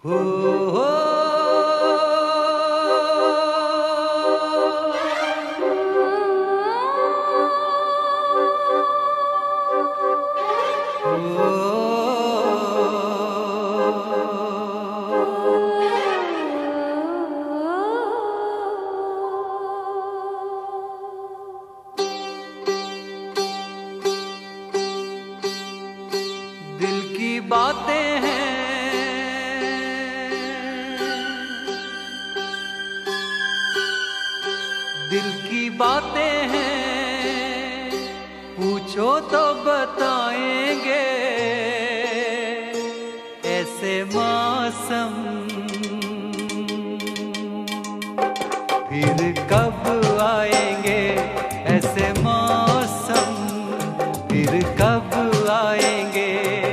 हो, हो, दिल की बातें हैं, दिल की बातें हैं, पूछो तो बताएंगे। ऐसे मौसम फिर कब आएंगे, ऐसे मौसम फिर कब आएंगे।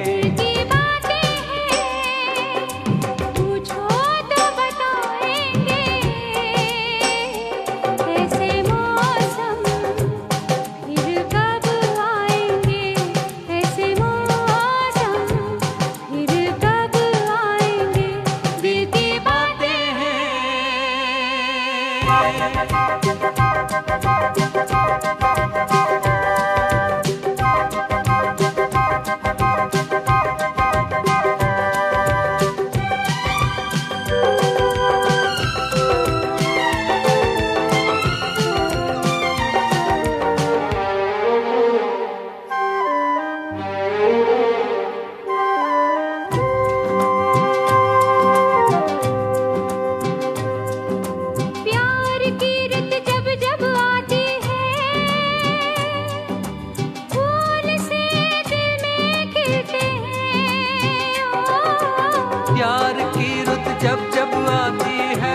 प्यार की रुत जब जब आती है,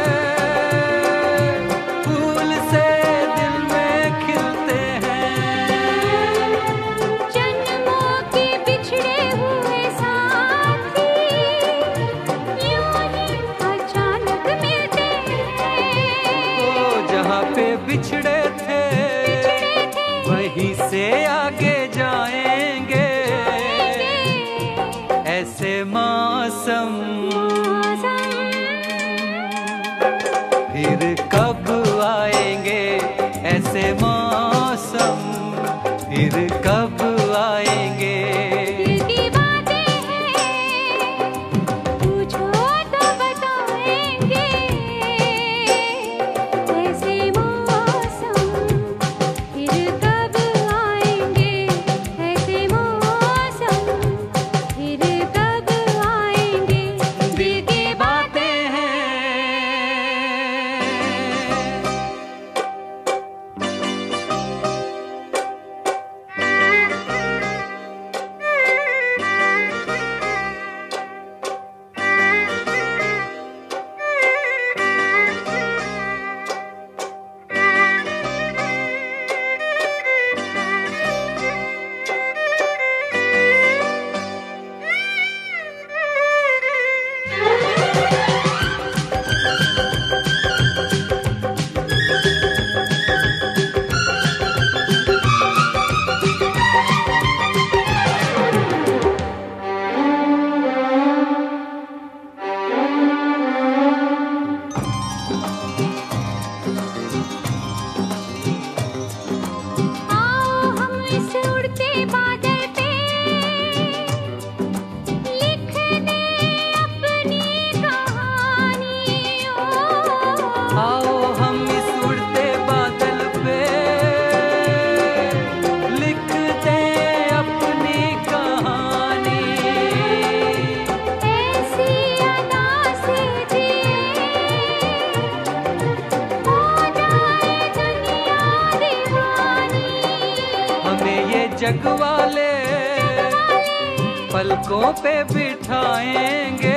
फूल से दिल में खिलते हैं। जन्मों के बिछड़े हुए साथी यूं ही अचानक मिलते हैं। वो जहाँ पे बिछड़े थे वहीं से आगे जाएंगे। ऐसे मौसम फिर कब आएंगे, ऐसे मौसम फिर कब आएंगे। दिल की बातें हैं, पूछो तो बताएंगे। ऐसे मौसम फिर कब आएंगे, ऐसे मौसम फिर कब आएंगे। दिल की बातें हैं। जग वाले पलकों पे बिठाएंगे।